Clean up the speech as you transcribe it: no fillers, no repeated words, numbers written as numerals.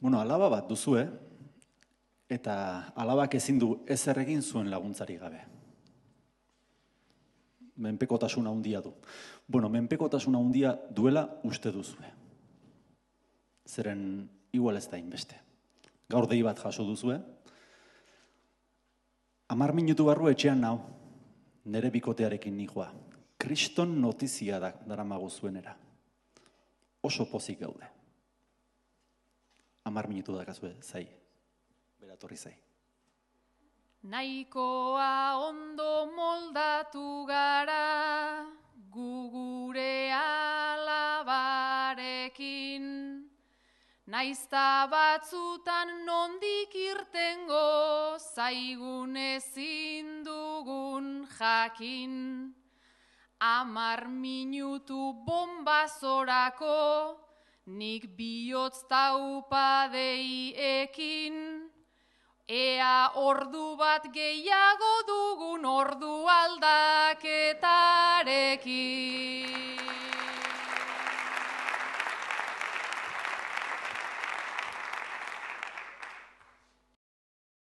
Alaba bat duzue, eta alabak ezin du ezer egin zuen laguntzari gabe. Menpekotasuna handia du. Menpekotasuna handia duela uste duzue. Zeren igual ez da inbeste. Gaur dei bat jaso duzue. 10 minutu barru etxean nau, nere bikotearekin nijoa. Kriston notizia da daramago zuenera. Oso pozik gaude. 10 minutu dakazue, zai. Beratorri zai. Nahikoa ondo moldatu gara, gure alabarekin. Naizta batzutan nondik irtengo, zaigun ezin dugun jakin. 10 minutu bombazorako, nik bihotz taupadei ekin. Ea ordu bat gehiago dugun ordu aldaketarekin.